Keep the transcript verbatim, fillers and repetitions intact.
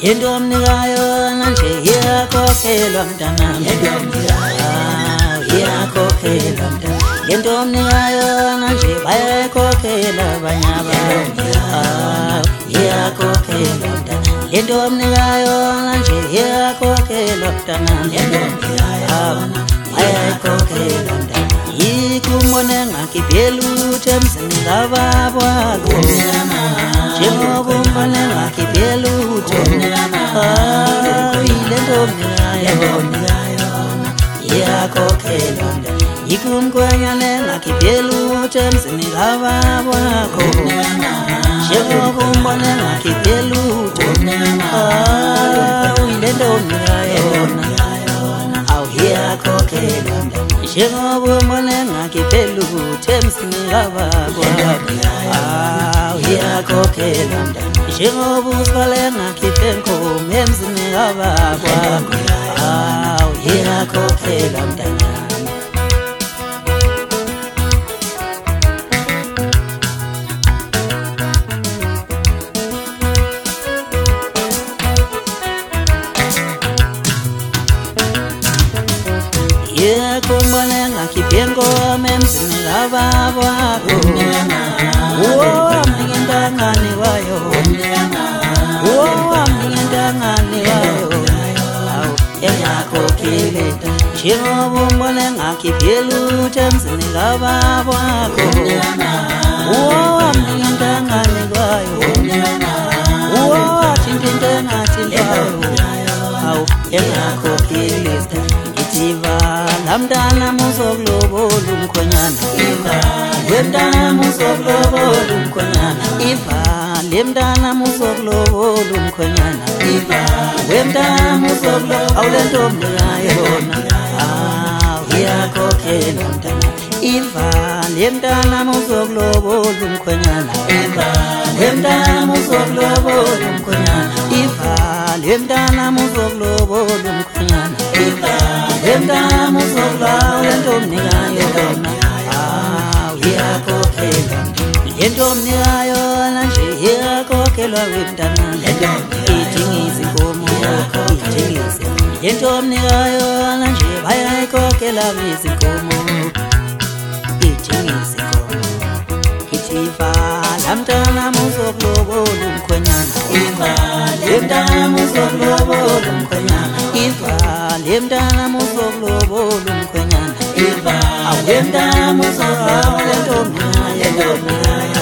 Yendomnikayo nanje iyakhokhelwa mntanami, iyakhokhelwa mntanami. Yendomnikayo nanje bayayikhokhela abanye abantu, iyakhokhelwa mntanami. Yendomnikayo nanje iyakhokhelwa mntanami, bayayikhokhela mntanami. Yikumbone ngakhiphela ukuthi emzini kababwakho, njengoba umbone ngakhiphela ukuthi yile ntomnikayo iyakhokhelwa mntanami. Yikumkhwenyane ngakhiphela ukuthi emzini kababwakho, njengoba umbone ngakhiphela ukuthi yile ntomnikayo awu iyakhokhelwa mntanami. Njengoba umbone ngakhiphela ukuthi emzini kababwakho, awu iyakhokhelwa mntanami. Njengoba uzibale ngakhiphe enkomo emzini kababwakho, awu iyakhokhelwa mntanami. Yekumbone ngakhiphe enkomo emzini kababwakho, wami ngentangane wayo, wami ngentangane wayo, awu engakhokhile. Njengoba umbone ngakhiphela ukuthi emzini kababwakho, wami ngentangane wayo, wathinta into engathintwayo, awu engakhokhile. Vala mntana muzokulobola umkhwenyana, wemntana muzokulobola umkhwenyana, ivale mntana muzokulobola umkhwenyana, wemntana muzokulobola awule ntomnikayo yona, awu iyakhokhelwa mntana. Ivale mntana muzokulobola umkhwenyana, wemntana muzokulobola umkhwenyana, ivale mntana muzokulobola umkhwenyana, wemntana muzokulobola ntomnikayo yona, awu iyakhokhelwa. Yentomnikayo nanje iyakhokhelwa wemntanami, ithengisa inkomo ithengise. Yentomnikayo nanje bayayikhokhela izinkomo ithengisa inkomo. Ithi vala mntana muzokulobola umkhwenyana, wemntana muzokulobola umkhwenyana, ivale mntana muzokulobola umkhwenyana, awu wemntana muzokulobola ntomnikayo yona,